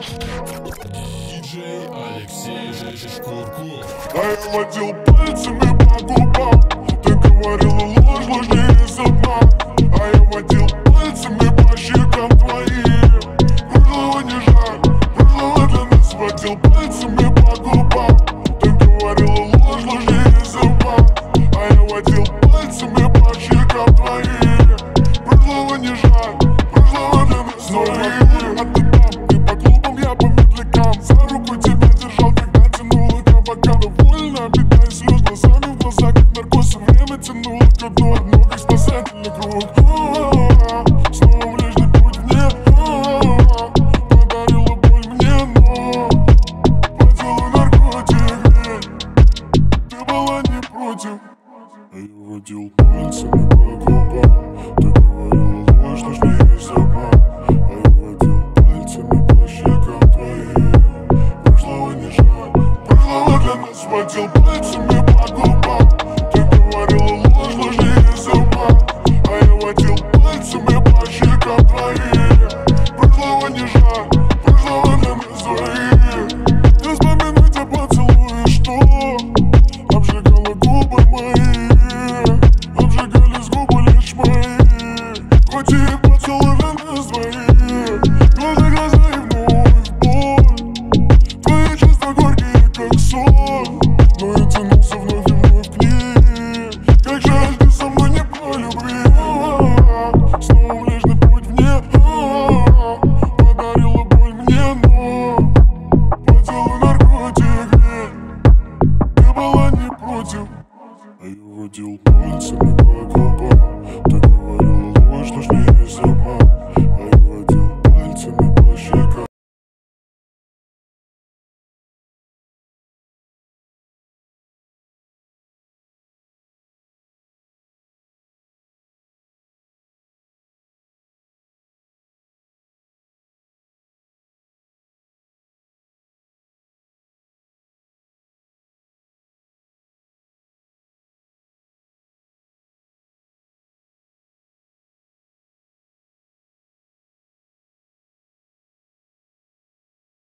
Диджей Алексей Шкурков. А я водил пальцами по губам. Ты говорила ложь, ложь не из одна. А я водил пальцами по щекам твоим. Прошлого не жаль, прошлого для нас. Водил пальцами по губам. Ты говорила ложь, ложь не из одна. А я водил пальцами по щекам твоим. Прошлого не жаль, прошлого для нас. Снова а ты там, ты по клубам, я по медлякам. За руку тебя держал, когда тянула кабака. Довольно, беда и слез глазами в глаза, как наркоз. Время тянуло ко дну, одно как спасательный круг. Снова Млечный Путь мне подарила боль мне, но водила наркотик, ведь ты была не против. А я водил пальцами по губам. Ты говорила ложь, ложь не из обман. А я водил пальцами по щекам твоим. Прошлого не жаль, прошлого для нас. Водил пальцами по губам. Ты говорила ложь, ложь не из обман. А я водил пальцами по щекам твоим. Прошлого не жаль.